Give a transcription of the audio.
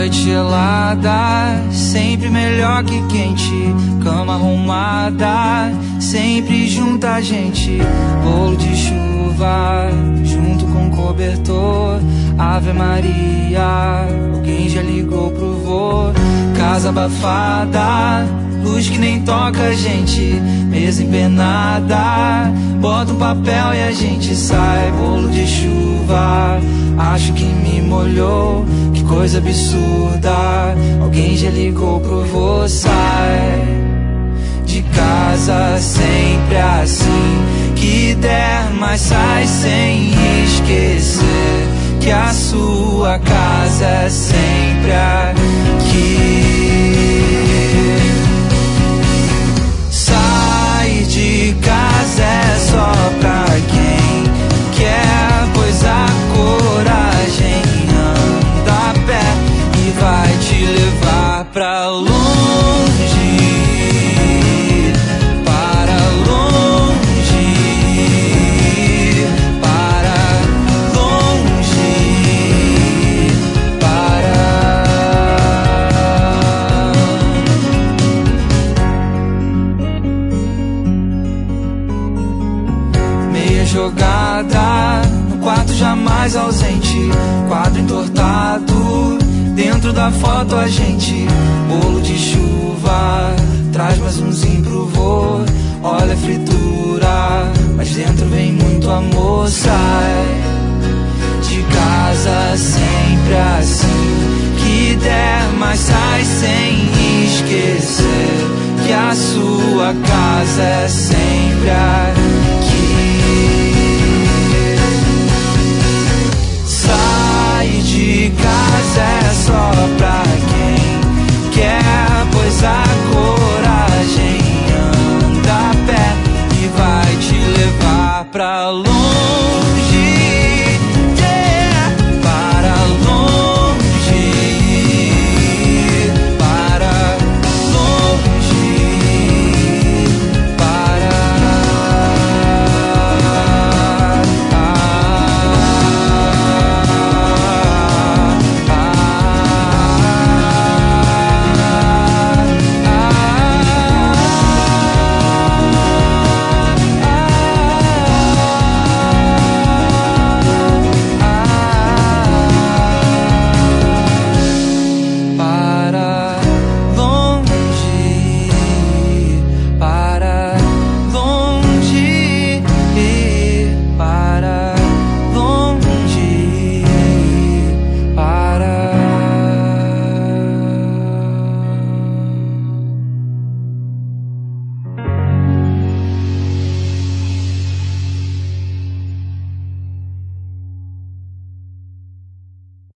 Noite gelada, sempre melhor que quente. Cama arrumada, sempre junto a gente. Bolo de chuva, junto com cobertor. Ave Maria, alguém já ligou pro vô. Casa abafada, luz que nem toca a gente. Mesa empenada, bota um papel e a gente sai. Bolo de chuva, acho que me molhou. Que coisa absurda, alguém já ligou pro vô. Sai de casa sempre assim, que der, mas sai sem esquecer que a sua casa é sempre aqui. Sair de casa é só pra quem quer, pois a coragem anda a pé e vai te levar pra longe. Jogada no quarto jamais ausente, quadro entortado, dentro da foto a gente. Bolo de chuva, traz mais umzinho pro vô. Olha a fritura, mas dentro vem muito amor. Sai de casa sempre assim, que der, mas sai sem esquecer que a sua casa é sempre aqui.